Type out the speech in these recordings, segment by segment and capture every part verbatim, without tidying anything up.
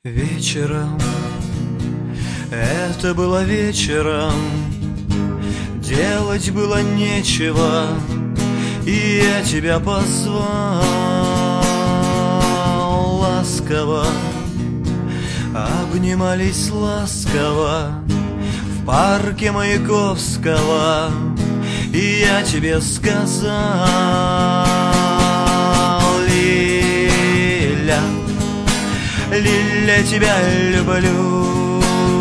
Вечером, это было вечером, делать было нечего, и я тебя позвал ласково. Обнимались ласково в парке Маяковского, и я тебе сказал: Лиля, Лиля, тебя люблю,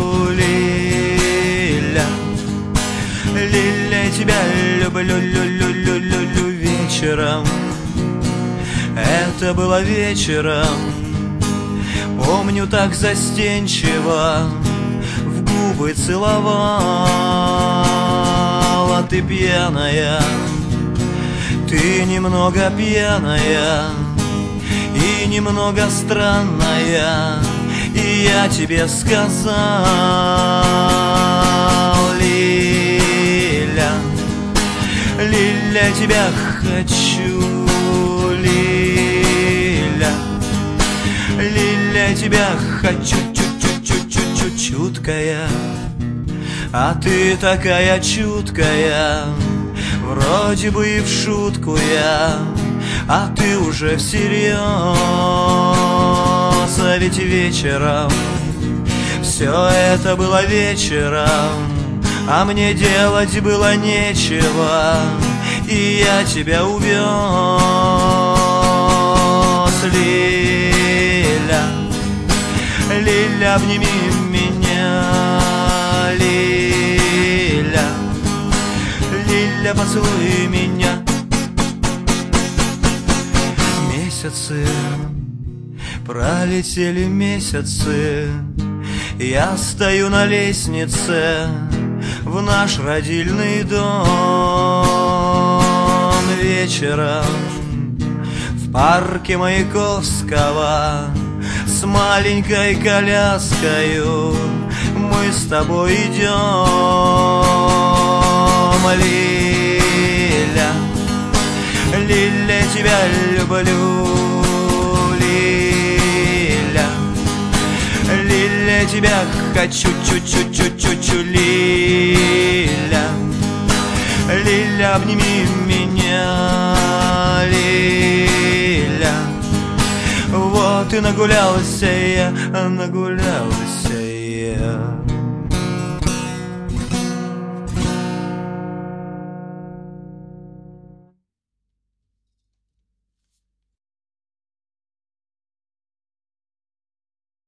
Лиля, Лиля, тебя люблю, люблю, люблю, люблю. Вечером, это было вечером, помню, так застенчиво в губы целовала ты пьяная, ты немного пьяная и немного странная, и я тебе сказал: Лиля, Лиля, тебя хочу, Лиля, Лиля, тебя хочу, чуть-чуть-чуть-чуть, чуткая, а ты такая чуткая, вроде бы и в шутку я, а ты уже всерьез. А ведь вечером, все это было вечером, а мне делать было нечего, и я тебя увез. Лиля, Лиля, обними меня, Лиля, Лиля, поцелуй меня. Месяцы, пролетели месяцы, я стою на лестнице в наш родильный дом. Вечером в парке Маяковского с маленькой коляскою мы с тобой идем. Лиля, Лиля, тебя люблю, Лиля, Лиля, тебя хочу, чуть-чуть-чуть-чуть, Лиля, Лиля, обними меня, Лиля. Вот и нагулялся я, нагулялся я.